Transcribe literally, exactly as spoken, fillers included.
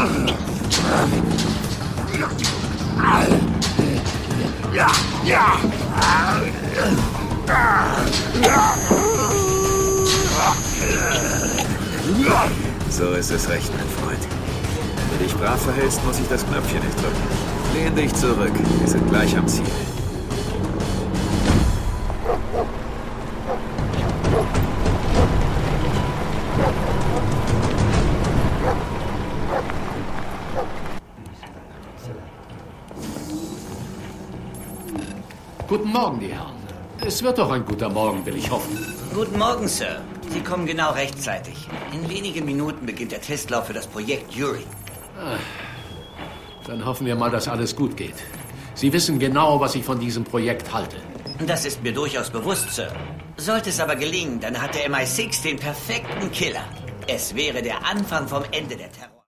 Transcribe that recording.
Ja, ja. So ist es recht, mein Freund. Wenn du dich brav verhältst, muss ich das Knöpfchen nicht drücken. Lehn dich zurück. Wir sind gleich am Ziel. Guten Morgen, die Herren. Es wird doch ein guter Morgen, will ich hoffen. Guten Morgen, Sir. Sie kommen genau rechtzeitig. In wenigen Minuten beginnt der Testlauf für das Projekt Yuri. Ah, dann hoffen wir mal, dass alles gut geht. Sie wissen genau, was ich von diesem Projekt halte. Das ist mir durchaus bewusst, Sir. Sollte es aber gelingen, dann hat der M I sechs den perfekten Killer. Es wäre der Anfang vom Ende der Terror.